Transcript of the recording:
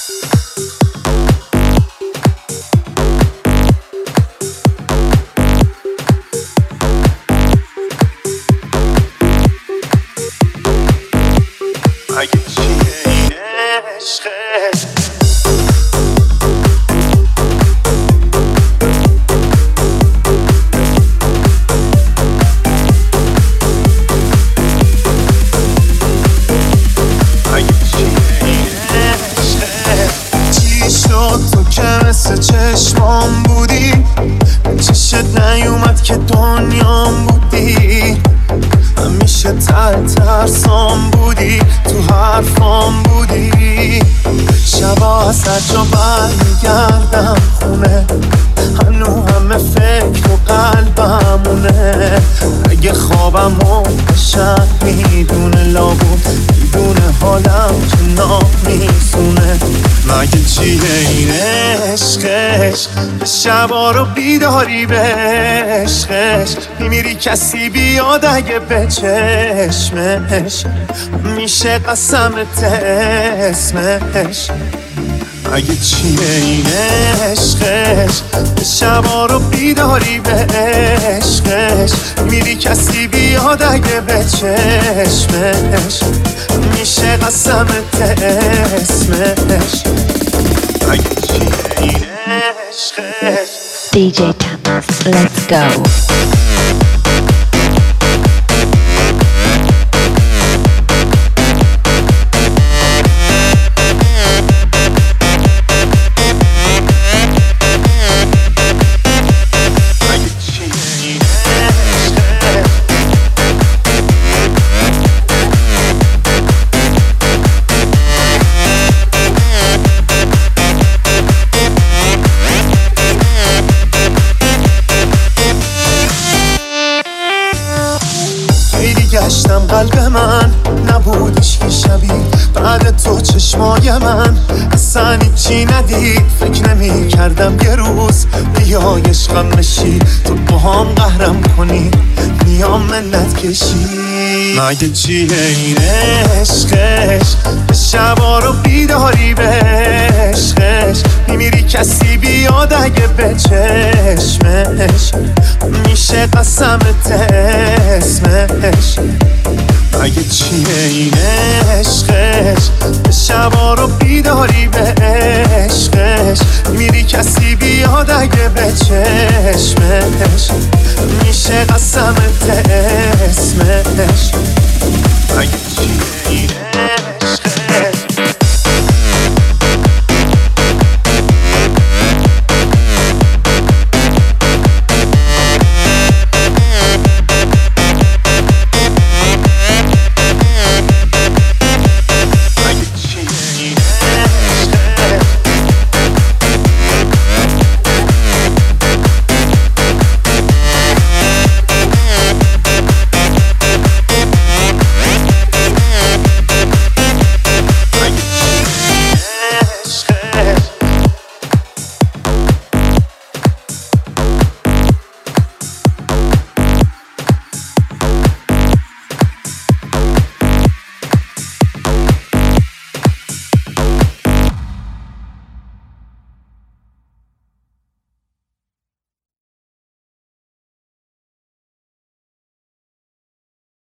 مگه چیه این عشقه؟ مثل چشمام بودی چشت نیومد که دنیام بودی همیشه ترسام بودی تو حرفام بودی شبا از هر جا برمیگردم خونه هنو همه فکر و قلبمونه اگه خوابمو بشن میدونه لابود میدونه حالم که نامیسونه مگه چیه این عشقش شبا رو بیداری به عشقش میمیری کسی بیاد اگه به چشمش میشه قسمت اسمش مگه چیه این عشقش شبا رو بیداری به عشقش میری کسی بیاد اگه به چشمش میشه قسمت اسمش مگه چیه این عشقش DJ Tamas, let's go. گشتم قلب من نبودش که شبیه بعد تو چشمای من اصلا چی ندید فکر نمی کردم یه روز بیای عشقم بشی تو با هم قهرم کنی میام منت کشی مگه چیه این عشقش شبا رو بیداری به عشقش میمیری کسی بیاد اگه به چشمش میشه قسمت اسمش مگه چیه این عشقش شبا رو بیداری